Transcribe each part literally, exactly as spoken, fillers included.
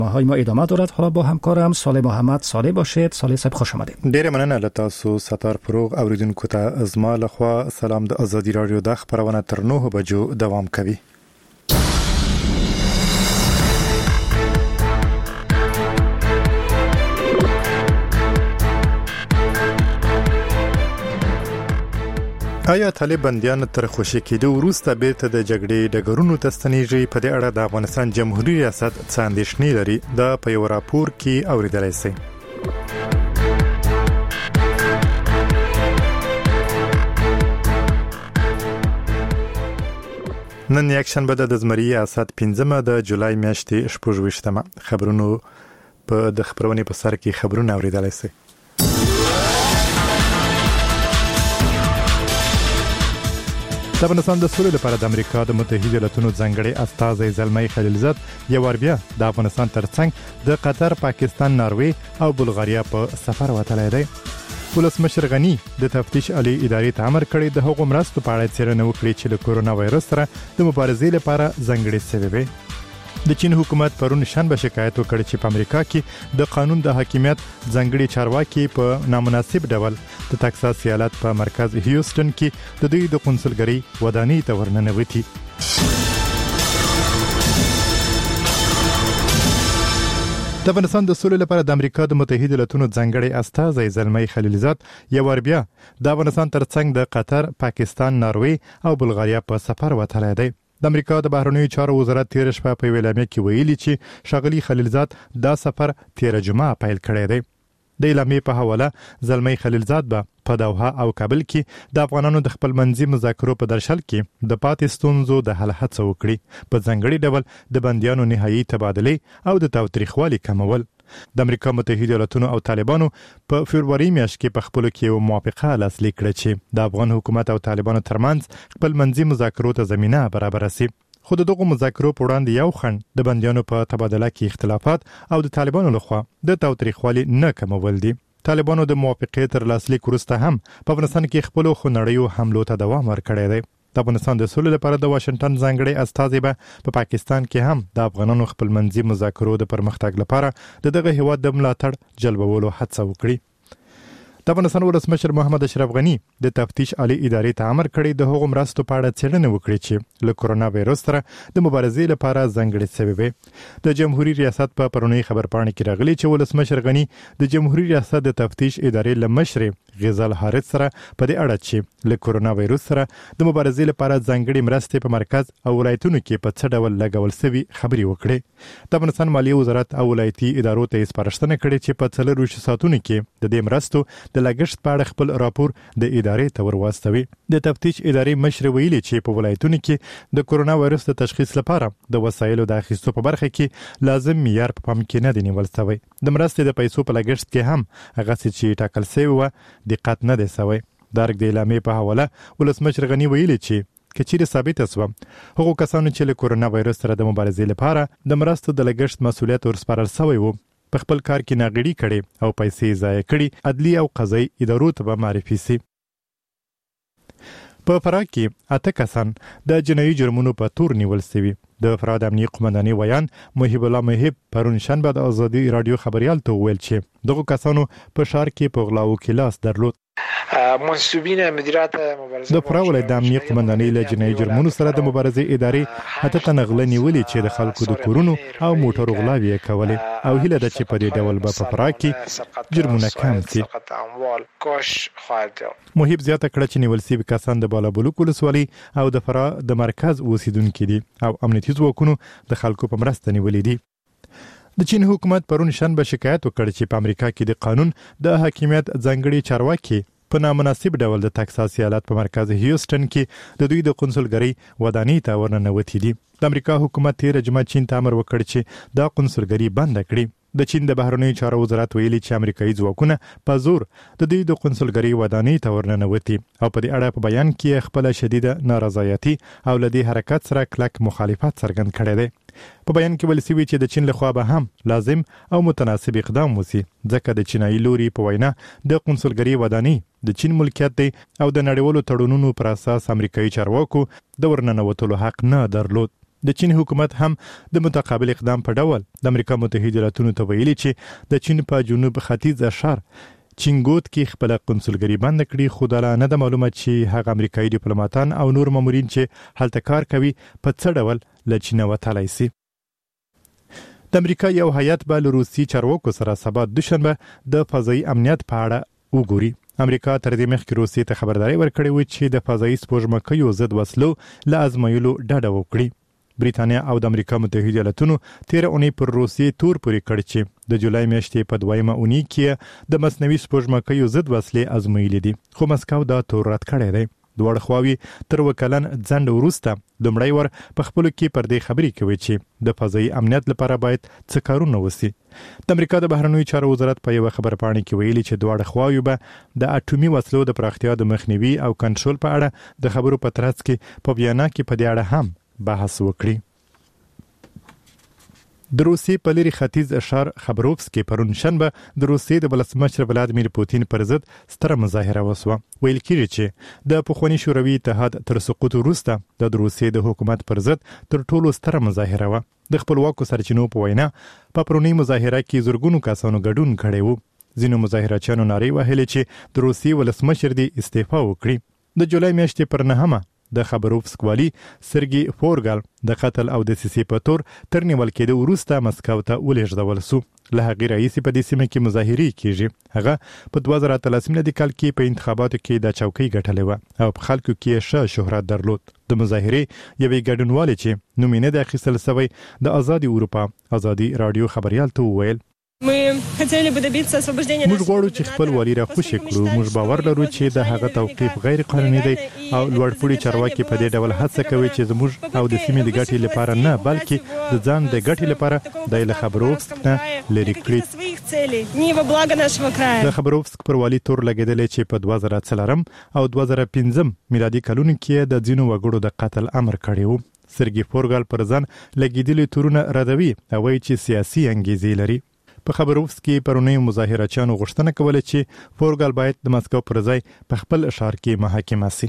های ما ادامه دارد. حالا با همکارم صالح محمد صالح باشید. صالح صاحب خوش آمدید. ډیر مننه له تاسو ستار پروغ اوریدونکو ته از ما لخوا سلام. د ازادي رادیو د خبرونه تر نه بجو دوام کوي. آیا طالب بندیان تر خوشی کېدو وروسته بیرته د جګړې ډګرونو ته ستنېږي؟ په دې اړه د افغانستان جمهوریت ریاست څه اندېښنې لري؟ دا په یو راپور کې اورېدلی شئ. نن یکشنبه ده، د زمري ریاست پنځمه د جولای میاشتې شپږ ویشتمه. خبرونو په د خبرونې په سر کې خبرونه اورېدلی شئ. د افغانستان د سولې لپاره د امریکا د متحده ایالاتونو ځانګړي استازی زلمي خلیلزاد یو ور بیا د افغانستان ترڅنګ د قطر، پاکستان، ناروې او بلغاریا په سفر وتلی دی. ولسمشر غني د تفتیش عالی ادارې ته امر کړی د هغو مرستو په اړه څېړنه وکړي چې له کورونا وایرس سره د مبارزې لپاره ځانګړي شوې وي. د چین حکومت پرون شنبه شکایت وکړ چې په امریکا کې د قانون د حاکمیت ځانګړي چارواکي په نامناسب ډول د تکساس ایالت په مرکز هیوستن کې د دوی د قونسلګرۍ ودانۍ ته ورننوتي. د افغانستان د سولې لپاره د امریکا د متحده ایالاتونو ځانګړي استازی زلمي خلیلزاد یو ور بیا د افغانستان ترڅنګ د قطر، پاکستان، ناروې او بلغاریا په سفر وتلی دی. د امریکا د بهرنیو چارو وزارت تیر شپه په اعلامیه کې ویلي چې شاغلي خلیلزاد دا سفر تیر جمعه پیل کړی دی. د اعلامیې په حواله زلمي خلیلزاد به په دوحه او کابل کې د افغانانو د خپل منځي مذاکرو په درشل کې د پاتې ستونزو د حل هڅه وکړي، په ځانګړي ډول د بندیانو نهایي تبادله او د تاوتریخوالي کمول. د امریکا متحده ایالاتونو او طالبانو په فبروري میاشت کې په خپل کې یو موافقه لاسلیک کړه چې د افغان حکومت او طالبانو ترمنځ خپل منځي مذاکرو ته زمينه برابر شي. خو دغه مذاکرو په وړاندې یو خنډ د بندیانو په تبادله کې اختلافات او د طالبانو لخوا د تاوتریخوالي نه کمول دي. طالبانو د موافقې تر لاسلیک وروسته هم په افغانستان کې خپل خونړیو حملو ته دوام ورکړی دی. د افغانستان د سولې لپاره د واشنگټن ځانګړي استازی به په پاکستان کې هم د افغانانو خپل منځي مذاکرو د پرمختګ لپاره د دغه هیواد د ملاتړ جلبولو هڅه وکړي. د افغانستان ولسمشر محمد اشرف غني د تفتیش عالی ادارې ته امر کړی د هغو مرستو په اړه څېړنه وکړي چې له کورونا وایرس سره د مبارزې لپاره ځانګړي شوې وي. د جمهوریت ریاست په پرونی خبرپاڼه کې راغلي چې ولسمشر غني د جمهوریت ریاست د تفتیش ادارې له مشر غزال حارث سره په دې اړه چې له کورونا وایرس سره د مبارزې لپاره ځانګړي مرستې په مرکز او ولایتونو کې په څه ډول لګول شوي خبري وکړي. د افغانستان مالیه وزارت او ولایتي ادارو ته سپارښتنه کړې چې په څلور ساعتونو کې د دې مرستو د لګښت په اړه خپل راپور د ادارې ته ورواستوي. د تفتیش ادارې مشر ویلي چې په ولایتونو کې د کورونا وایرس د تشخیص لپاره د وسایلو د اخیستو په برخه کې لازم معیار په پام کې نه دی نیول شوی. د مرستې د پیسو په لګښت کې هم هغه څه چې ټاکل شوی و دقت نه دی شوی. د اعلامیې په حواله ولسمشر غني ویلي چې کچېرې ثابته شوه هغو کسانو چې له کورونا وایرس سره د مبارزې لپاره د مرستو د لګښت مسؤلیت ورسپارل شوی و په خپل کار کې ناغړي کړي او پیسې ضایع کړي، عدلي او قضایي ادارو ته به معرفي شي. په فراه کې اته کسان د جنایي جرمونو په تور نیول شوي. د فراه د امنیه قومندانۍ ویان محب الله محب پرون شنبه د ازادي رادیو خبريال ته ویل چې دغه کسانو په ښار کې په غلاو کې لاس درلود. منسوبین مدیریت مبارزه د فراه ولایت د امنیه قومندانۍ له جنایي جرمونو سره د مبارزې ادارې اته تنه غله نیولې چې د خلکو د کورونو او موټرو غلاوې یې کولې او هیله ده چې په دې ډول به په فراه کې جرمونه کم شي. محب زیاته کړه چې نیول شوي کسان د بالابلوک ولسوالۍ او د فراه د مرکز اوسیدونکي دي او امنیتي ځواکونو د خلکو په مرسته نیولې دي. د چین حکومت پرون شنبه شکایت وکړ چې په امریکا کې د قانون د حاکمیت ځانګړي چارواکي په نامناسب ډول د تکساس ایالت په مرکز هیوستن کې د دوی د قونسلګرۍ ودانۍ ته ورننوتي دي. د امریکا حکومت تیر جمعه چین ته امر وکړ چې دا قونسلګرۍ بند کړي. د چین د بهرنیو چارو وزارت ویلي چې امریکایي ځواکونه په زور د دوی د قونسلګرۍ ودانۍ ته ورننوتي او په دې اړه په بیان کې خپل شدیده نارضایتي او لدی حرکت سره کلک مخالفت څرګند کړی دی. په بیان کې ویل شوی چې د چین لخوا به هم لازم او متناسب اقدام وشي ځکه د چینایي لوري په وینا د قونسلګرۍ ودانۍ د چین ملکیت دی او د نړیوالو تړونونو پر اساس امریکایي چارواکو د ورننوتلو حق نه درلود. د چین حکومت هم د متقابل اقدام په ډول د امریکا متحده ایالاتونو ته ویلي چې د چین په جنوب ختیځ اشار چینګوت کې خپل قنصلګری بند کړي، خو دا نه د معلومات چې هغه امریکایي ډیپلوماټان او نور مامورین چې هلته کار کوي په څه ډول له چین وتلی سي. د امریکا یو هیئت به له روسي چارواکو سره سبا دوشنبه د فضایي امنیت په اړه وګوري. امریکا تر دې مخکې روسي ته خبرداري ورکړې و چې د فضایي سپوږمکیو ضد وسلو له ازمایلو ډډه وکړي. بریتانیا او د امریکا متحده ایالاتونو تیر اونۍ پر روسي تور پورې کړ چې د جولای میاشتې په دویمه اونۍ کې د مصنوعي سپوږمکیو ضد وسلې ازمایلې دي، خو مسکو دا تور رد کړی دی. دواړه خواوې تر وکلن ځنډ وروسته لومړی ور په خپلو کې پر دې خبرې کوي چې د فضایي امنیت لپاره باید څه کارونه وشي. د امریکا د بهرنیو چارو وزارت په یو خبرپاڼه کې ویلي چې دواړه خواوې به د اټومي وسلو د پراختیا د مخنیوي او کنټرول په اړه د خبرو په ترڅ کې په ویانا کې په دې اړه هم بحث وکړي. د روسي په لري ختیځ اشار خبروفسکي پرون شنبه د روسي د ولسمشر ولادمیر پوتین پر ضد ستره مظاهره وسوه. ویل کېږي چې د پخواني شوروي اتحاد تر سقوط وروسته د روسي د حکومت پر ضد تر ټولو ستره مظاهره و. د خپلواکو سرچینو په وینا په پرونی مظاهره کې زورګونو کسانو ګډون کړی و. ځینو مظاهرچیانو نارې وهلې چې د روسي ولسمشر دی استعفا وکړي. د جولای میاشتې پر نهمه د خبروفسک والی سرګي فورګال د قتل او د سیسي په تور تر نیول کېدو وروسته مسکو ته ولېږدول سو. له هغې راهیسې په دې سیمه کې مظاهرې کېږي. هغه په دوه زره اتلسم کال کې په انتخاباتو کې د چوکۍ ګټلې وه او په خلکو کې ښه شهرت درلود. د مظاهرې یوې ګډونوالې چې نوم یې نه دی اخیستل سوی د ازادي اروپا ازادي رادیو خبریال ته وویل موږ غواړو چې خپل والی را خوشی کړو. موږ باور لرو چې د هغه توقیف غیر قانوني دی او لوړپوړي چارواکي په دې ډول هڅه کوي چې زموږ او د سیمې د ګټې لپاره نه بلکې د ځان د ګټې لپاره د خبروفسک نه لري کړي. د خبروفسک پر والی تور لګیدل چې په دوه زره څلورم او دوه زره پنځم میلادي کلونو کې د ځینو وګړو د قتل امر کړی و. سرګي فورګال پر ځان لګیدلي تورونه ردوي او وایي چې سیاسي انګیزې لري. په خبروفسکي پرونی مظاهرچیانو غوښتنه کوله چې فورګال باید د مسکو پر ځای په خپل اشار کې محاکمه شي.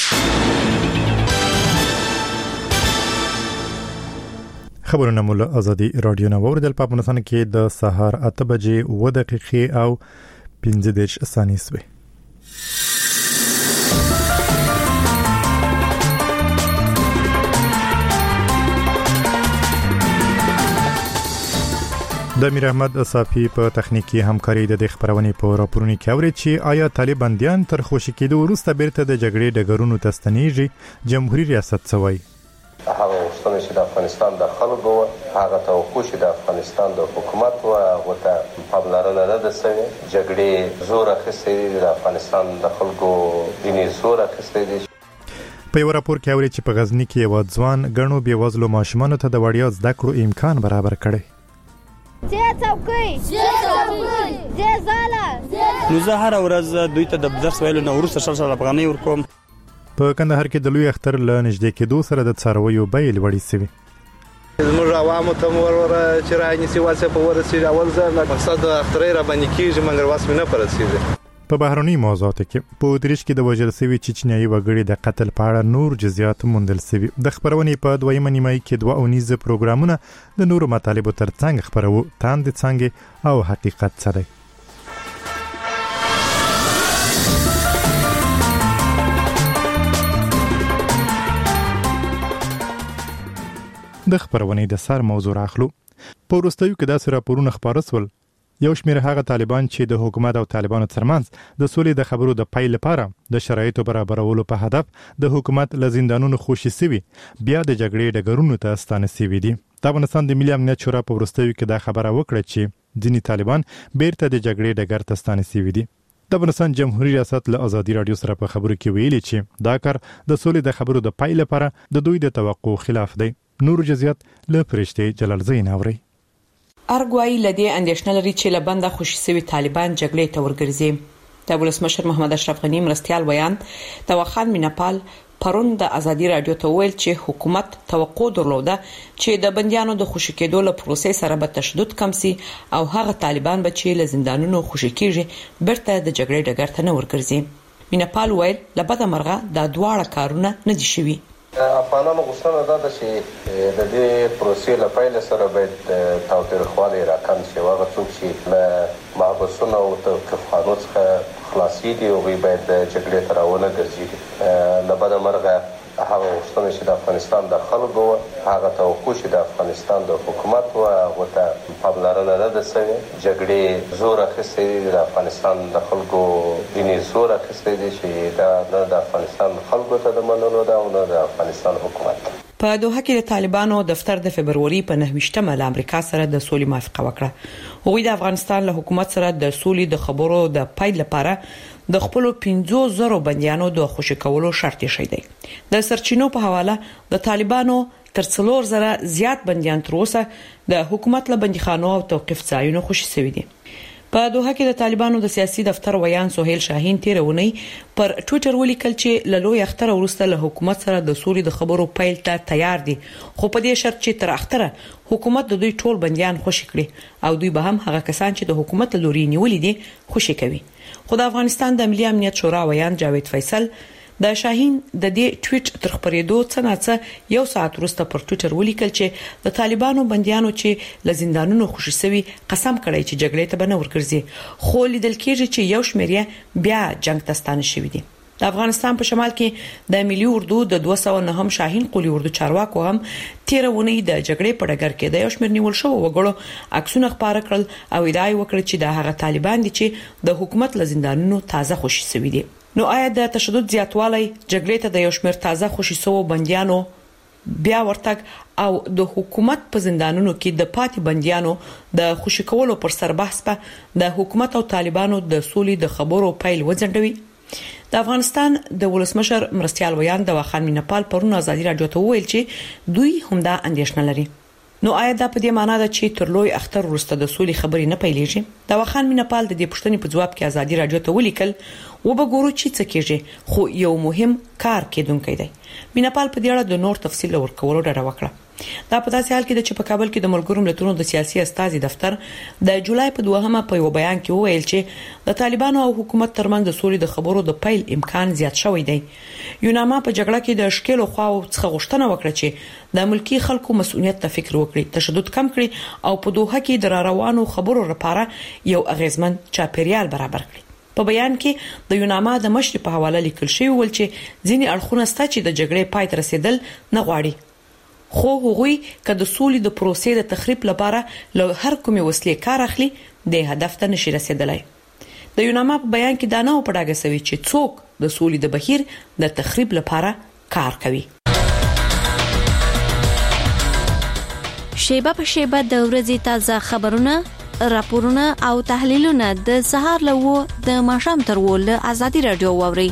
خبرونه مول ازادي رادیو نه اوریدل په افغانستان کې د سهار اته بجې اوه دقیقې او پنځه دېرش ثانیې شوې. د امیر احمد صافی په تخنیکی همکاري د خبرونې په راپورونو کې اوري چې آیا طالباندیان تر خوشی کېدو وروسته بیرته د جګړې ډګرونو ته ستنېږي. جمهوریت ریاست څوي هغه وسونه چې د افغانستان د خلکو هغه توقع چې د افغانستان د حکومت او هغه ته پاملرنه نه ده سوي. جګړې زور اخیستې د افغانستان د خلکو دیني زور اخیستې دي. په یو راپور کې اوري چې په غزنی کې یو ځوان غنو بېوزلو ماشومانو ته د وړیا زده کړو امکان برابر کړي. زه څوکۍ زه څوکۍ زه زاله نو زه هر ورځ دوی ته د درس ویلو نه وروسته شل شل افغانۍ ورکوم. په کندهار کې د لوی اختر له نږدې کېدو سره د څارویو بیې لوړې شوې. زموږ عوامو ته ورور چې رانیسي واسه په ورسې اول ځل مقصد د اخترې را باندې کېږي مګر واس نه پرسیږي. په بهرنی موضوعاتو کې په اتریش کې د وژل شوي چچنیایي وګړي د قتل په اړه نور جزئیات موندل شوي. د خبرونې په دویمه نیمایي کې دوه اونیزه پروګرامونه د نورو مطالبو ترڅنګ خبرو تاند څنګه او حقیقت څه دی. د خبرونې د سر موضوع راخلو. په وروستیو کې داسې راپورونه خپاره شول یو شمېر هغه طالبان چې د حکومت او طالبانو ترمنځ د سولې د خبرو د پای لپاره د شرایطو برابرولو په هدف د حکومت له زندانونو خوشي سوي بیا د جګړې ډګرونو ته ستانه سوي دي. د افغانستان د ملي امنیت شورا په وروستیو کې دا خبره وکړه چې ځینې طالبان بیرته د جګړې ډګر ته ستانه سوي دي. د افغانستان جمهوریت ریاست له ازادي رادیو سره په خبرو کې ویلي چې دا کار د سولې د خبرو د پای لپاره د دوی د توقع خلاف دی. نور جزئیات له فرشته جلال زین اوري. ارګوای لدی اندیشنل لري چې لبنده خوشي سوي طالبان جګړې ته ورګرځي. د ولسمشر محمد اشرف غنی مرستيال ویان توخان مینپال پرون د ازادي رادیو ته ویل چې حکومت توقع درلوده چې د بنديانو د خوشي کېدو له پروسې سره به تشدد کم سي او هغه طالبان به چې له زندانونو خوشي کیږي برته د جګړې ډګر ته نه ورګرځي. مینپال ویل لبده مرغه د دواړه کارونه نه دي شوي. افغانانو غوښتنه دا ده چې د دې پروسې له پیل سره باید تاوتریخوالی راکم شي. هغه څوک چې له محبسونو او توقیفخانو څخه خلاصي دي هغوی باید جګړې ته راونه ګرځېدي. له بده مرغه هغه غوښتنه چې د افغانستان د خلکو هغه توقع چې د افغانستان د حکومت و هغه ته پاملرنه نه ده شوې. جګړې زور اخیستی دی د افغانستان د خلکو ځینې زور اخیستی دی چې دا نه د افغانستان خلکو ته د منلو ده او نه د افغانستان حکومت ته. په دوحه کې د طالبانو دفتر د فبرवरी په نهه له امریکا سره د سولې موافقه وکړه. هغوی د افغانستان له حکومت سره د سولې د خبرو د پیل لپاره د خپل پنځه زره بنديانو د خوشی کولو شرط یې شیدي. د سرچینو په حواله د طالبانو تر څلور زره زیات بنديان تر اوسه د حکومت له بنديخانو او توقيف ځایونو خوشی شوی دي. په دوحه کې د طالبانو د سیاسي دفتر ویان سهیل شاهین تیرونی پر ټوئیټر ولیکل چې له لوی اختر ورسته له حکومت سره د سولې د خبرو پیل ته تیار دي، خو په دې شرط چې تر اختره حکومت د دوی ټول بنديان خوشی کړي او دوی به هم هغه کسان چې د حکومت لوري نیولې دي خوشی کوي. خو د افغانستان د ملي امنیت شورا ویان جاوید فیصل د شاهین د دې ټویټ تر خبرېدو څنګه یو ساعت وروسته پر ټوئیټر ولیکل چې د طالبانو بنديانو چې له زندانونو خوشی سوي قسم کړی چې جګړې ته بنور ګرځي، خو لیدل کېږي چې یو شمیرې بیا جنگ ته ستانه شوی دي. د افغانستان په شمال کې د ملي اردو د دوه سوه نه شاهین قولي اردو چارواکو هم تیرونی د جګړې په ډګر کې د یو شمیر نیول شو وګړو عکسونه خبره کړل او ادعای وکړه چې د هغه طالبان دي چې د حکومت له زندانونو تازه خوشی سوي دي. نو آیا د تشدد زیاتوالی جګړې ته د یو شمیر تازه خوشی سوو بنديانو بیا ورتګ او د حکومت په زندانونو کې د پاتې بنديانو د خوشی کولو پر سر بحث په د حکومت او طالبانو د سولې د خبرو پیل وځنډوي؟ د افغانستان د ولسمشر مرستیال ویان د واخان مینپال پرون ازادي رادیو ته ویل چې دوی همدا اندیشنه لري. نو آیا دا په دې معنی ده چې تر لوی اختر وروسته د سولې خبرې نه پیلېږي؟ د واخان مینپال د دې پوښتنې په جواب کې ازادي رادیو ته ولیکل و به ګورو چې څه کېږي، خو یو مهم کار کېدونکی دی. مینپال په دې اړه د نور تفصیل ورکولو ډاډه وکړه. دا په داسې حال کې د چې په کابل کې د ملګرو ملتونو د سیاسي استازي دفتر د جولای په دوهمه په یو بیان کې وویل چې د طالبانو او حکومت ترمنځ د سولې د خبرو د پیل امکان زیات شوی دی. یوناما په جګړه کې د شکل خو څخه غوښتنه وکړه چې د ملکی خلکو مسؤلیت ته فکر وکړي، تشدد کم کړي او په دوحه کې د روانو خبرو لپاره یو اغیزمن چاپیریال برابر کړي. په بیان کې د یوناما د مشر په حواله لیکل شوی ول چې ځینې اړخونه ستا چې د جګړې پای ته رسیدل نه غواړي، خو هغوی که د سولې د پروسې د تخریب لپاره له هر کومې وسلې کار اخلي د هدف ته نشي رسیدلای. د یوناما په بیان کې دا نه و پړاګه سوي چې څوک د سولې د بهیر د تخریب لپاره کار کوي. شیبه په شیبه د ورځې تازه خبرونه، راپورونه او تحلیلونه د سهار له د ماښام تر ول ازادي رادیو ووري.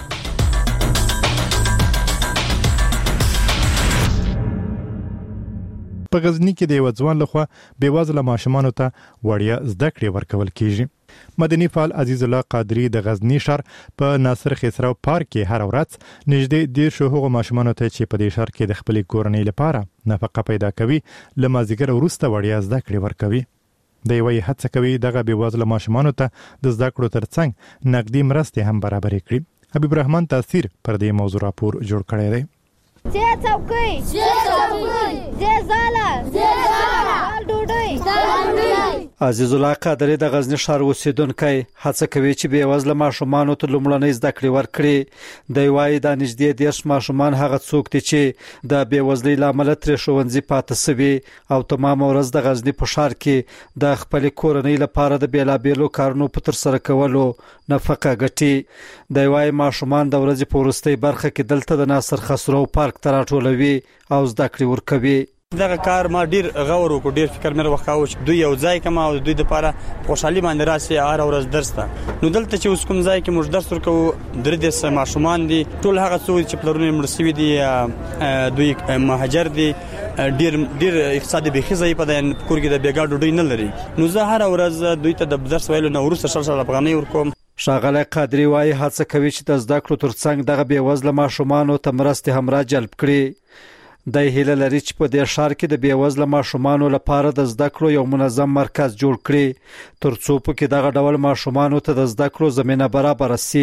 په غزنی کې د یو ځوان لخوا بیوازله ماشومانو ته وړیا زده کړې ورکول کیږي. مدني فعال عزیز الله قادری د غزنی شهر په ناصر خسرو پارک کې هر ورځ نږدې ډیر شو هغه ماشومانو ته چې په دې شهر کې د خپل کورنۍ لپاره نفقه پیدا کوي لمازیګر ورسته وړیا زده کړې ورکوي. د یوې هڅه کوي دغه بیوازله ماشومانو ته د زده کړو ترڅنګ نقدي مرستې هم برابر کړي. حبیب الرحمن تاثیر پر دې موضوع راپور جوړ کړی دی. زه څوکۍ زه څوکۍ زه زاله زه زاله ډوډۍ ډوډۍ. عزیز الله قادری د غزنی ښار اوسیدونکی هڅه کوي چې بې وزله ماشومانو ته لومړنۍ زده کړې ورکړي. د وایي د نږدې دیرش ماشومان هغه څوک دي چې د بې وزلۍ لامل ترې ښوونځي پاتې سوي او تمام ورځ د غزنی په ښار کې د خپل کورنۍ لپاره د بیلابیلو کارونو په تر سره کولو نفقه ګټي. د وایي ماشومان د ورځې په وروستۍ برخه کې دلته د ناصر خسرو پارک ته راټولوي او زده کړې ورکوي. دغه کار ما ډیر غور وکړ، ډیر فکر مې وکاو چې دوی یو ځای کما او دوی د لپاره خوشحالي باندې راسي هر ورځ درس ته. نو دلته چې اوس کوم ځای کې موږ درس ورکو درې د ماشومان دي، ټول هغه څو چې پلرونه مرسوي دي، دوی مهاجر دي، ډیر ډیر اقتصادي بخیزه په د کور کې د بیګا ډوډۍ نه لري. نو زه هر ورځ دوی ته د درس ویلو نه ورسره شل شل افغانۍ ورکوم. شاغله قادری وايي هڅه کوي چې د زده کړو ترڅنګ دغه بې وزله ماشومانو ته مرستې هم را جلب کړي. د هیله لري چې په دې ښار کې د بې وزله ماشومانو لپاره د زده کړو یو منظم مرکز جوړ کړي ترڅو په کې دغه ډول ماشومانو ته د زده کړو زمينه برابر شي.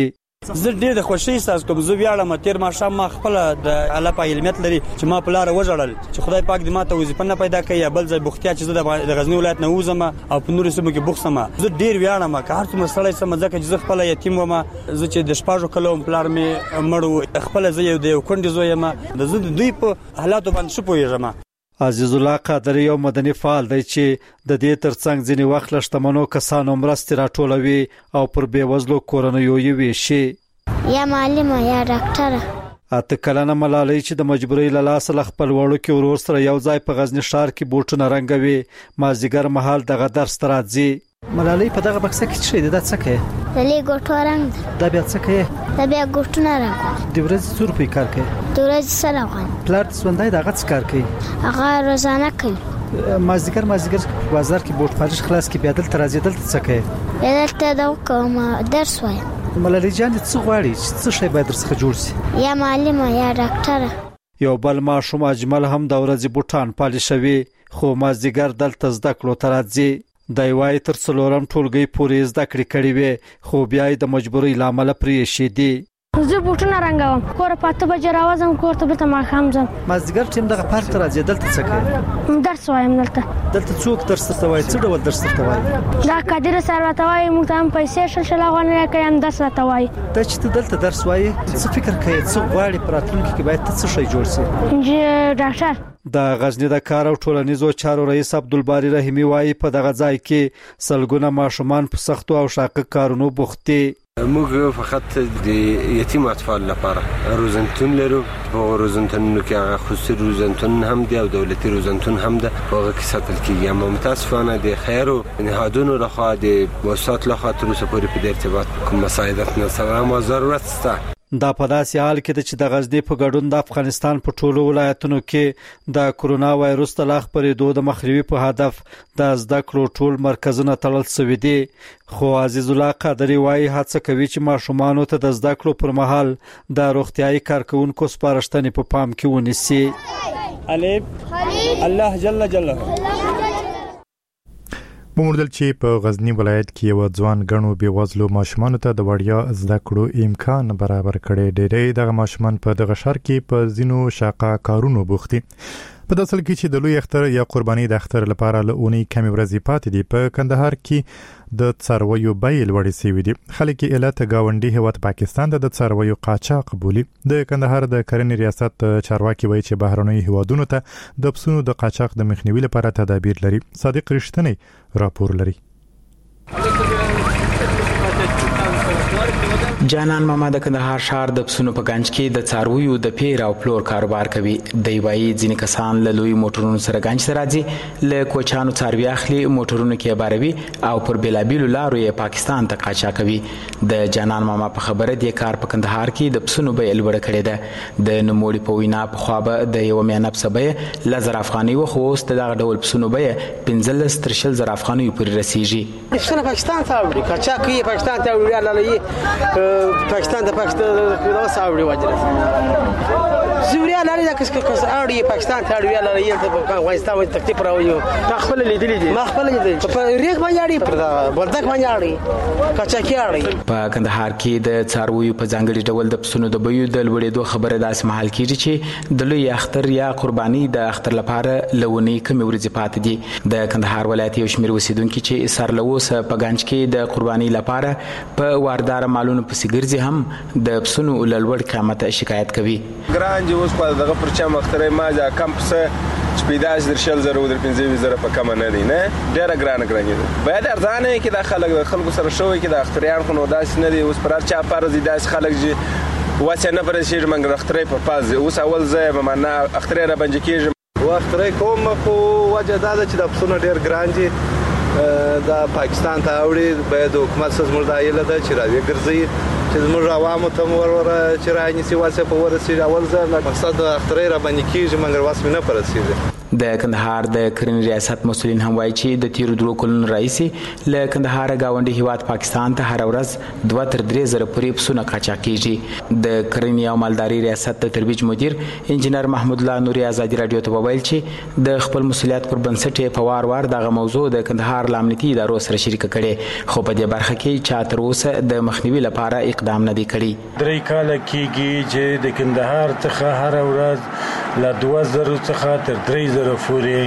زه ډېر د خوشي احساس کوم. زه ویاړم تیر ماښام ما خپل د الله په علمیت لري چې ما په لار وژړل چې خدای پاک دې ماته وظیفه نه پیدا کړي یا بل ځای بوختیا چې زه د غزنی ولایت نه وځم او په نورو سیمو کې بوخت سم. زه ډېر ویاړم که هر څومره سړی سم ځکه چې زه خپل یتیم وم. زه چې د شپږو کلو پلار مې مړ و، خپل زه یو د یو کونډې زوی یم. د زه د دوی په حالاتو باندې ښه پوهېږم. عزیز الله قادری یو مدني فعال دی چې د دې ترڅنګ ځینې وخت له شتمنو کسانو مرستې راټولوي او پر بېوزلو کورنیو یې ویشي. یا معلمه یا ډاکټره. اته کلنه ملالۍ چې د مجبورۍ له لاسه له خپل وړوکي ورور سره یو ځای په غزنی ښار کې بوټونه رنګوي، مازدیګر مهال دغه درس ته راځي. ملالۍ په دغه بکسه کې څه دی؟ دا څه کوي؟ د لیګوټو رنګ. دا بیا څه کوي؟ دا بیا ګوټونه رنګ. د ورځې څو روپۍ کار کوي؟ د ورځې سل افغان. پلار د ژوندی دغه څه کار کوي؟ هغه روزانه کوي. مازدیګر مازدیګر په بازار کې بوټ پالش خلاص کې بیا دلته راځي. دلته څه کوي؟ دلته دا کوم درس وایم. ملالۍ جان څه غواړي چې څه شی باید درڅخه جوړ شي؟ یا معلمه یا ډاکټره. یو بل ماشوم اجمل هم د ورځې بوټان پالشوي خو مازدیګر دلته زده کړو ته راځي. دی وايي تر څلورم ټولګي پورې زده کړې کړې وې خو بیا یې د مجبورۍ له امله پرېښودې. زه بوټونه رنګوم، کور په اته بجې راوځم، کور ته بېرته ماښام ځم. مازدیګر ټیم دغه پارک ته راځي. دلته څه کوي؟ درس وایم. دلته دلته څوک درس درته وایي؟ څه ډول درس درته وایي؟ دا قادر سر راته وایي موږ ته هم پیسې شل شل افغانۍ راکوي، هم درس راته وایي. ته چې ته دلته درس وایي څه فکر کوې؟ څه غواړې په راتلونکي کې باید ته څه شی جوړ شي؟ ډاکټر. د غزنی د کار او ټولنیزو چارو رئیس عبدالباری رحیمی وایي په دغه ځای کې سلګونه ماشومان په سختو او شاقه کارونو بوخت دي. موږ فقط د یتیم اطفال لپاره روزنتون لرو. په روزنتونونو کې هغه خصوصي روزنتون هم دي او دولتي روزنتون هم ده. په هغه کې ساتل کېږي. اما متاسفانه د خیرو نهادونو لخوا د مؤسسات لخوا تر اوسه پورې په دې ارتباط کوم مساعدت نه شوی. اما ضرورت شته. دا په داسې حال کې چې د غزنی په ګډون د افغانستان په ټولو ولایتونو کې د کورونا وایرس د لا خپرېدو د مخنیوي په هدف د زده کړو ټول مرکزونه تړل شوي دي. خو عزیز الله قادری وایي هڅه کوي چې ماشومانو ته د زده کړو پر مهال د روغتیايي کارکونکو سپارښتنې په پام کې ونیسي. الف الله جل جلاله. وموندل چې په غزنی ولایت کې یو ځوان غنو بېوزلو ماشومانو ته د وړیا زده کړو امکان برابر کړي. ډېری دغه ماشومان په دغه ښار کې په ځینو شاقه کارونو بوخت دي. په داسل کې چې د لوی اختر یا قرباني د اختر لپاره له اونۍ کمی ورځې پاتې دي. په کندهار کې د څارویو بیې لوړې شوې دي. خلک یې علت گاونډي هیواد پاکستان د څارویو قاچاق بولي. د کندهار د کرنې ریاست چارواکي وایي چې بهرنیو هیوادونو ته د پسونو د قاچاق د مخنیوي لپاره تدابیر لري. صادق رښتینی راپور لري. جانان ماما د کندهار ښار د پسونو په گنج کې د څارویو د پیر او پلور کاروبار کوي. دی وايي ځینې کسان له لوی موټرونو سره گنج ته راځي، له کوچانو څاروي اخلي، موټرونو کې باروي او پر بېلابېلو لارو یې پاکستان ته قاچا کوي. د جانان ماما په خبره دې کار په کندهار کې د پسونو بیه لوړه کړې ده. د نوموړي په وینا پخوا به د یوه میانه پسه بیه لس زره افغانۍ وه، خو اوس د دغه ډول پسونو بیه پنځلس تر شل زره افغانیو پورې رسیږي. پسونه پاکستان ته وړي، قاچاق کوي پاکستان ته وړي، لاله پاکستان د پاکستان د ساوړي وجره زوریا لري د کس کس اړي پاکستان ته اړي لري د افغانستان د تکلیف راوي. ما خپل لیدلې دي، ما خپل لیدلې په ریګ باندې اړي پر بلدک باندې اړي کچاکي اړي. په کندهار کې د څارویو په ځانګړي ډول د پسونو د بیو د لوړېدو خبره داسې مهال کېږي چې د لوی اختر یا قرباني د اختر لپاره لونی کمی ورځې پاتې دي. د کندهار ولایت یو شمېر اوسیدونکي چې سر له اوسه په گنج کې د قرباني لپاره په واردار مالونو پسې ګرځي هم د پسونو له لوړ قیمت شکایت کوي. ګران جو اوس په دغه پرچم اخترې ما ځا کم پسه چې پیدا در شل زره او در پنځه زره په کم نه دي، نه ډېر ګران ګران دي. باید ارزانه کې د خلک د خلکو سره شوی کې د اختریان خو نو داس نه دي. اوس پر چا فرض دي داس خلک چې واسه نه پر شي منګ اخترې په پاز اوس اول ځای به معنا اخترې را بنج کېږي. واخترې کوم خو وجه دا چې د پسونه ډېر ګران دي. دا پاکستان ته اوړي باید حکومت سره زموږ د ایله ده چې راوي ګرځي چې زموږ عوامو ته مور ور چې راځي واسه په ورسې اول ځل مقصد د اخترې را باندې کېږي مګر واسه نه پرسیږي. د کندهار د کرنې ریاست مسولین هم وایي چې د تیرو درو کلونو راهیسې له کندهار گاونډي هیواد پاکستان ته هر ورځ دوه تر درې زره پورې پسونه قاچاق کیږي. د کرنې او مالداري ریاست د ترویج مدیر انجینر محمود الله نوري ازادي رادیو ته وویل چې د خپل مسولیت پر بنسټ په وار وار دغه موضوع د کندهار امنیتي ادارو سره شریک کړي، خو په دې برخه کې چا تر اوسه د مخنیوي لپاره اقدام نه دی کړی. درې کاله کېږي چې د کندهار څخه هر ورځ له دوه زره څخه تر درې زره پورې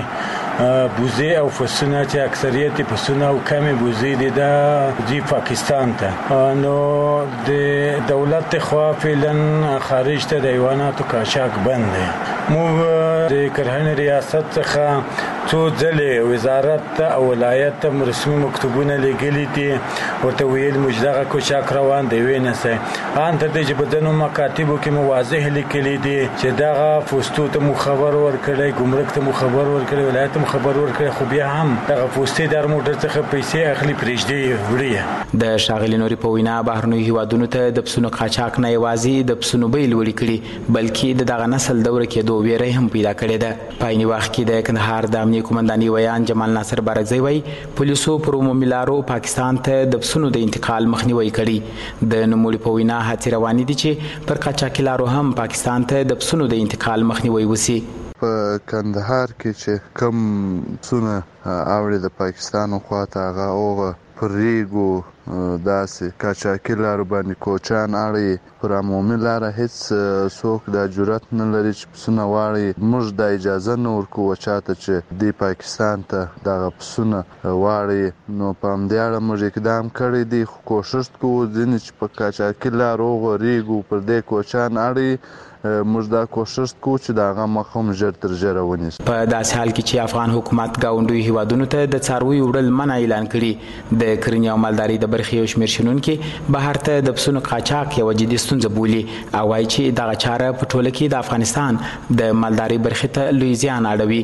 بوزي او فسونه چې اکثریت فسونه او کمی بوزي دي د پاکستان ته، نو د دولت خوا فعلا خارج ته د حیواناتو قاچاق بند دی. موږ د کرنې ریاست څخه څو ځلې وزارت او ولایت ته رسمي مکتوبونه لېږلي دي، ورته ویل موږ دغه قاچاق روان دی وینسئ. ان تر دې چې په ځینو مکاتبو کې مو واضح لیکلي دي چې دغه پوسټو ته مو خبر ورکړی، ګمرک ته مو خبر ورکړی، ولایت ته خبر ورکړي، خو بیا هم دغه پوسټي در موټر څخه پیسې اخلي پرېږدي وړي. د ښاغلي نوري په وینا بهرنیو هیوادونو ته د پسونو قاچاق نه یوازې د پسونو بیې لوړې کړي بلکې د دغه نسل دوره کېدو ویره هم پیدا کړې ده. په عیني وخت کې د کندهار د امنیه قومندانۍ ویان جمال ناصر بارکزی وایي پولیسو پر عمومي لارو پاکستان ته د پسونو د انتقال مخنیوي کړي. د نوموړي په وینا هڅې روانې دي چې پر قاچاقي لارو هم پاکستان ته د پسونو د انتقال مخنیوي وشي. په کندهار کې چې کم پسونه اوړي د پاکستان خواته هغه اوغه پر ریګو داسې قاچاقي لارو باندې کوچان اړي، پر عمومي لاره هیڅ څوک د جرأت نه لري چې پسونه واړي. موږ د اجازه نه ورکوو چاته چې د پاکستان ته دغه پسونه واړي، نو په همدې اړه موږ اقدام کړی دی، خو کوښښ کوو ځینې چې په قاچاقي لارو ریګو پر دې کوچان اړي موږ دا کوښښ کوو چې دا هغه مخ هم ژر تر ژره ونیسو. په داسې حال کې چې افغان حکومت ګاونډیو هیوادونو ته د څارویو وړل منع اعلان کړي، د کرنې او مالدارۍ د برخې یو شمېر شنونکي بهر ته د پسونو قاچاق یوه جدي ستونزه بولي او وایي چې دغه چاره په ټوله کې د افغانستان د مالدارۍ برخې ته لوی زیان اړوي.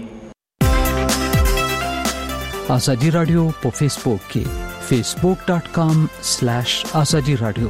ازادي رادیو په فیسبوک کې فیسبوک ډاټ کام سلیش ازادي رادیو.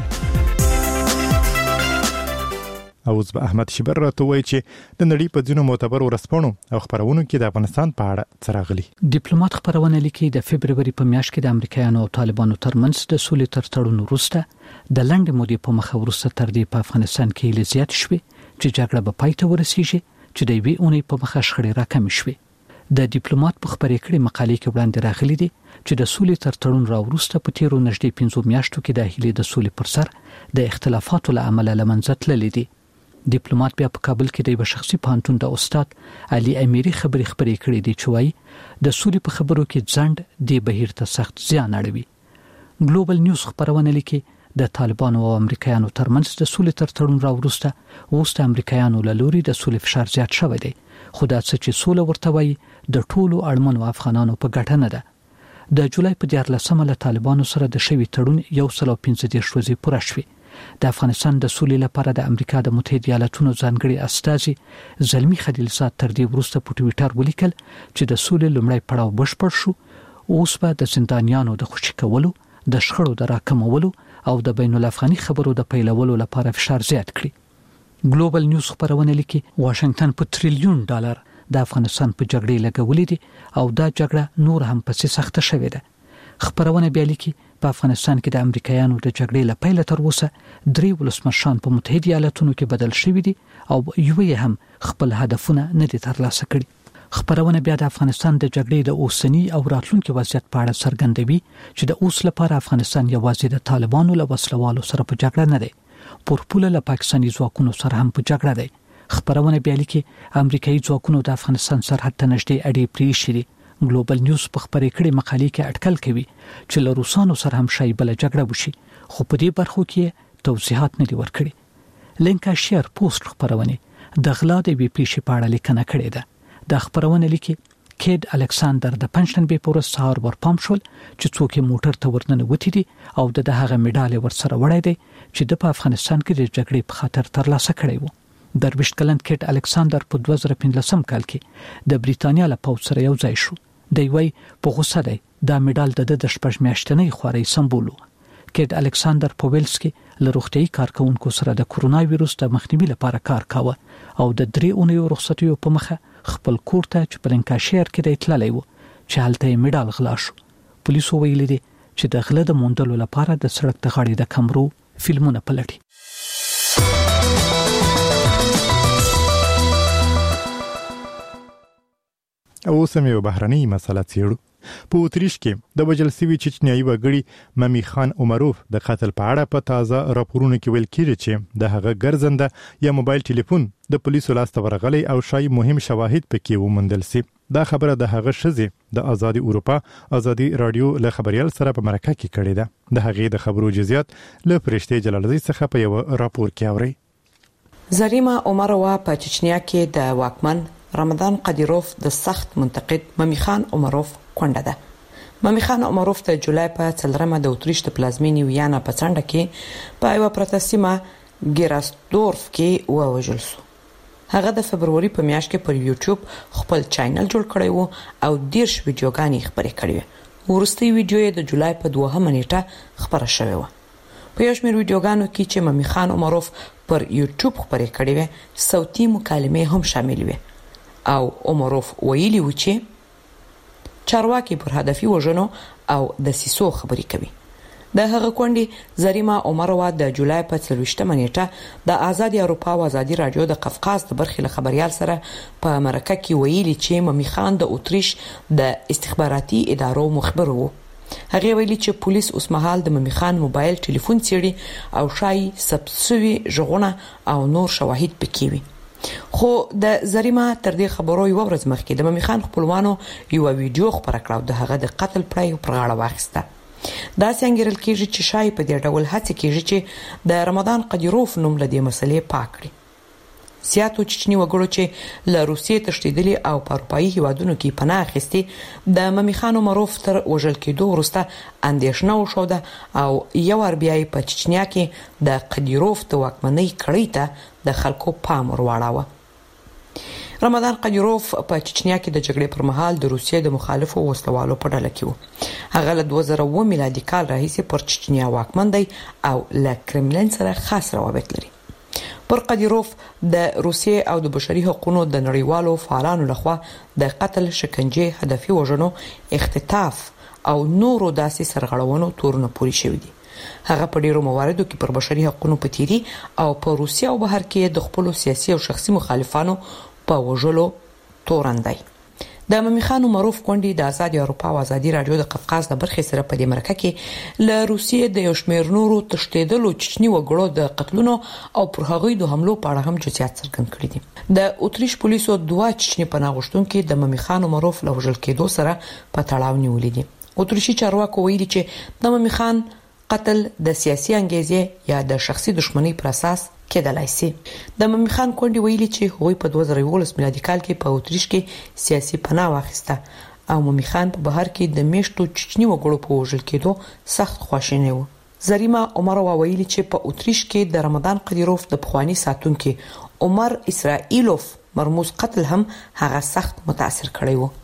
اوس به احمد شبر راته وایي چې د نړۍ په ځینو معتبرو ورځپاڼو او خبرونو کې د افغانستان په اړه څه راغلي. ډیپلوماټ خبرونه لیکي د فبرवरी په میاشت کې د امریکایانو او طالبانو ترمنځ د سولې تر تړون وروسته د لنډ مودې په مخه وروسته تر دې په افغانستان کې لزیات شوه چې جګړه به پای ته ورسیږي چې د وی اونۍ په مخه شخړې راکم شوه. د ډیپلوماټ په خبرې کړي مقالې کې وړاندې راغلي دي چې د سولې تر تړون راوروسته په تیرو نږدې پنځو میاشتو کې د هیلې د سولې پر سر د اختلافاتو له امله لمنځه تللې دي. ډیپلوماټ بیا په کابل کې د یو شخصي پانتون د استاد علي امیری خبرې خبرې کړې دي چې وايي د سولې په خبرو کې ځند د بهیر ته سخت زیان اړوي. ګلوبل نیوز خبرونه لیکي د طالبانو او امریکایانو ترمنځ د سولې تر تړون راوروسته اوس د امریکایانو له لوري د سولې فشار زیات شوی دی، خو دا څه چې سوله ورته وایي د ټولو اړمنو افغانانو په ګټه نه ده. د جولای په دیارلسمه له طالبانو سره د شوی تړون یو سل او پنځه دېرش ورځې پوره شوې. د افغانستان د سولې لپاره د امریکا د متحده ایالاتونو ځانګړي استازي زلمی خلیلزاد تر دې وروسته په ټوئیټر ولیکل چې د سولې لومړی پړاو بشپړ شو، اوس به د زندانیانو د خوشي کولو، د شخړو د راکمولو او د بین الافغاني خبرو د پیلولو لپاره فشار زیات کړي. ګلوبل نیوز خبرونه لیکي واشنگټن په تریلیون ډالر د افغانستان په جګړې لګولې دي او دا جګړه نور هم پسې سخته شوې ده. خبرونه بیا لیکي په افغانستان کې د امریکایانو د جګړې له پیله تر اوسه درې ولسمشران په متحده ایالاتونو کې بدل شوي دي او یو یې هم خپل هدفونه نه دي ترلاسه کړي. خبرونه بیا د افغانستان د جګړې د اوسنی او راتلونکي وضعیت په اړه څرګندوي چې د اوس لپاره افغانستان یوازې د طالبانو له وسلوالو سره په جګړه نه دی، پورپوله له پاکستاني ځواکونو سره هم په جګړه دی. خبرونه بیا لیکي امریکایي ځواکونو د افغانستان سرحد ته نږدې اډې پریښې دي. ګلوبل نیوز په خبرې کړي مقالې کې اټکل کوي چې له روسانو سره هم شایي بل جګړه وشي، خو په دې برخو کې توضیحات نه دي ورکړي. لینکاشیر پوسټ خبرونه د غلا د وی پی شي په اړه لیکنه کړې ده. د خبرونه لیکي کېد الکساندر د پنځشنبه په ورځ سهار ورپام شول چې څوک موټر ته ورننه وتی دي او د هغه میډال ورسره وړای دی چې د افغانستان کې د جګړې په خاطر ترلاسه کړی وو. درویشت کلن کېد الکساندر په دوه زره پنځلسم کال کې د بریتانیا له پوځ سره یو ځای شو. دی وای په غوسه دی دا میډال د د شپږ میاشتنۍ خواري سمبول وو. کېد الکساندر په ویلز کې له روغتيایي کارکونکو سره د کورونا وایروس د مخنیوي لپاره کار کاوه او د درې اونیو رخصتیو په مخه خپل کور ته چې په لنکاشیر کې د اطلاع لایو چې هلته یې میډال غلا شو. پولیسو ویلي دي چې د غله د موندلو لپاره د سړک د غاړې د کمرو فلمونه پلټي. او سمې بهرنۍ مسله څېړو. په اتریش کې د وجل سوي چچنیایي وګړي ممی خان عمروف د قتل په اړه په تازه راپورونو کې ویل کېږي چې د هغه ګرځنده یا موبایل ټلیفون د پولیسو لاسته ورغلی او شای مهم شواهد پکې وموندل سي. دا خبره د هغه شزې د آزادي اروپا آزادي رادیو له خبريال سره په مرکه کې کړې ده. د هغې د خبرو جزئیات له فرشته جلالزی څخه په یو راپور کې اوري. زریما عمروا په چچنیا کې د واکمن رمضان قدیروف د سخت منتقد ممی خان عمروف کونډه ده. ممی خان عمروف د جولای په څلرمه د اتریش د پلازمینې ویانا په څنډه کې په یو پروتستیما ګیراسدورف کې ووژل شو. هغه د فبروري په میاشت کې پر یوټیوب خپل چینل جوړ کړی وو او دیرش ویډیوګانې خپرې کړې وې. ورستي ویډیو یې د جولای په دوهمه نیټه خپره شوې وه. په یو شمېر ویډیوګانو کې چې ممی خان عمروف پر یوټیوب خپرې کړې وې صوتي مکالمې هم شامل وې او عمروف ویلي و چې چارواکي پر هدفي وژنو او د سیسو خبرې کوي. د هغه کونډې زریما عمروا د جولای په څلوېښتمه نیټه د آزادي اروپا او آزادي رادیو د قفقاز د برخې له خبريال سره په مرکه کې ویلي چې ممی خان د اتریش د استخباراتي ادارو مخبر وو. هغه ویلي چې پولیس اوس مهال د ممی خان موبایل ټلیفون څېړي او شای سبسوي ژغونه او نور شواهد پکې وي. خو د زریما تر دې خبرو یو ورځ مخکې د ممی خان خپلوانو یو ویډیو خبره کړو د هغه د قتل پړای پر غاړه واخیسته. دا څنګه کېږي چې شای په دې ډول هڅه کېږي چې د رمضان قدیروف نوم له دې مسلې پاک کړي. سیاتو چچنی وګړو چې له روسیې تښتېدلي او په اروپایي هیوادونو کې پناه اخیستي د ممی خان عمروف تر وژل کېدو وروسته اندېښنه وشوده او یو ور بیا په چچنیا کې د قدیروف د واکمنۍ کړۍ ته د خلکو پام ورواړاوه. رمضان قدیروف په چچنیا کې د جګړې پر مهال د روسیې د مخالفو وسلوالو په ډله کې و. هغه له دوه زره اووه میلادي کال راهیسې پر چچنیا واکمن دی او له کرملین سره خاص روابط لري. پر قدیروف د روسیې او د بشري حقوقو د نړیوالو فعالانو لخوا د قتل، شکنجه، هدفي وژنو، اختطاف او نورو داسې سرغړونو تورونه پوري شوی دي. هغه په ډیرو مواردو کې پر بشري حقوقو په تیری او په روسیه او بهر کې د خپل سیاسي او شخصي مخالفانو په وژلو تورندای. د ممی خان عمروف کونډې د آزادي اروپا او آزادي رادیو د قفقاز د برخې سره په دې مرکه کې له روسیې د یو شمېر نورو تښتېدلو چچني وګړو د قتلونو او پر هغوی د حملو په اړه هم جزئیات څرګند کړي دي. د اتریش پولیسو دوه چچني پناه غوښتونکي د ممی خان عمروف له وژل کېدو سره په تړاو نیولي دي. اتریشي چارواکو ویلي چې د ممی خان قتل د سیاسي انګیزې یا د شخصي دښمنۍ پر اساس کېدلای شي. د ممی خان کونډې ویلي چې هغوی په دوه زره یوولس میلادي کال کې په اتریش کې سیاسي پناه واخیسته او ممی خان په بهر کې د میشتو چچني وګړو په وژل کېدو سخت خواشینی و. زریما عمروا ویلي چې په اتریش کې د رمضان قدیروف د پخوانی ساتونکي عمر اسرائیلوف مرموز قتل هم هغه سخت متاثر کړی و.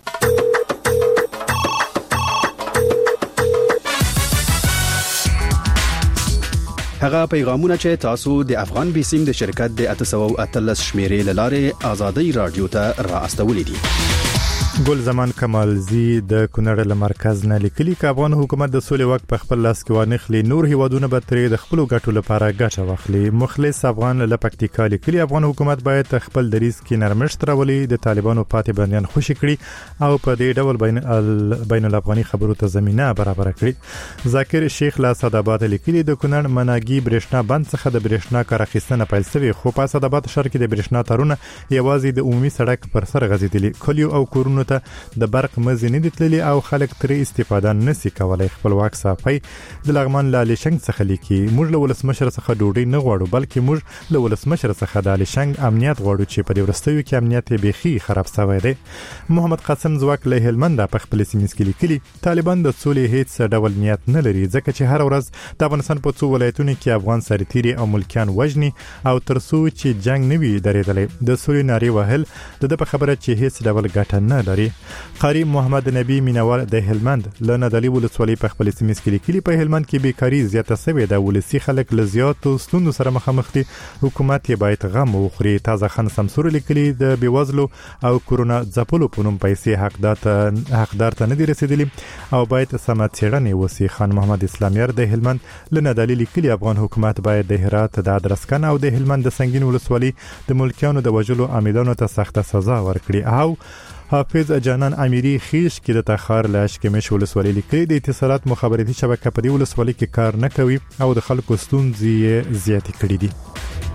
هغه پیغامونه چې تاسو د افغان بیسیم د شرکت د اته سوه او اتلس شمیرې لاره آزادي رادیو ته را استولې دي. ګل زمان کمالزی د کونړ له مرکز نه لیکلي چې افغان حکومت د سولې وخت په خپل لاس کې وانخلي، نور هیوادونه به ترې د خپل ګټو لپاره ګټه واخلي. مخلص افغان له پکتیکا لیکلي افغان حکومت باید خپل دریځ کې نرمښت راولي، د طالبانو پاتې بندیان خوشي کړي او په دې ډول بین ال... بین الافغاني خبرو ته زمينه برابر کړي. ذاکر شیخ لا صدابات لیکلي د کونړ مناګي برېښنا بند څخه د برېښنا کار اخیستنه پیل شوې، خو په صدابات شهر کې د برېښنا تارونه یوازې د عمومي سړک پر سر غځېدلي، کلیو او کورونو ته د برق مزي نه دتللي او خلک ترې استفاده نشي کولای. خپلواک صافي د لغمان لالي شنګ څخه لیکي موږ له ولسمشر څخه ډوډۍ نه غواړو، بلکې موږ له ولسمشر څخه د لالي شنګ امنیت غواړو چې په دې ورستیو کې امنیت بيخي خراب شوی دی. محمد قاسم زواک له هلمند په خپل سیمه کې لیکلي طالبان د سولې هیڅ ډول نیت نه لري، ځکه چې هر ورځ د افغانستان په څو ولایتونو کې افغان سرتيري او ملکیان وژني او ترڅو چې جنگ نه وي درېدلې د سولې ناري وهل د په خبره چې هیڅ ډول ګټه نه لري لري. قاری محمد نبی مینوال د هلمند له ندالي ولسوالۍ په خپل سیمه کې لیکلي په هلمند کې بیکاری زیاته شوې ده، ولسی خلک له زیاتو ستونزو سره مخامخ دي، حکومت یې باید غم وخوري. تازه خان سمسور لیکلي د بیوزلو او کورونا ځپلو په نوم پیسې حقدار حقدار ته نه دي رسیدلي او باید سم څېړنې وسی. خان محمد اسلامیار د هلمند له ندالي لیکلي افغان حکومت باید د هرات د ادرسکن او د هلمند د سنگین ولسوالۍ د ملکیانو د وژلو عاملانو ته سخته سزا ورکړي. او حافظ جانان امیری خیش کې د تخار لاش کې مش ولسوالۍ لیکلي د اتصالات مخابراتي شبکه په دې ولسوالۍ کې کار نه کوي او د خلکو ستونزې زیاتې کړې دي.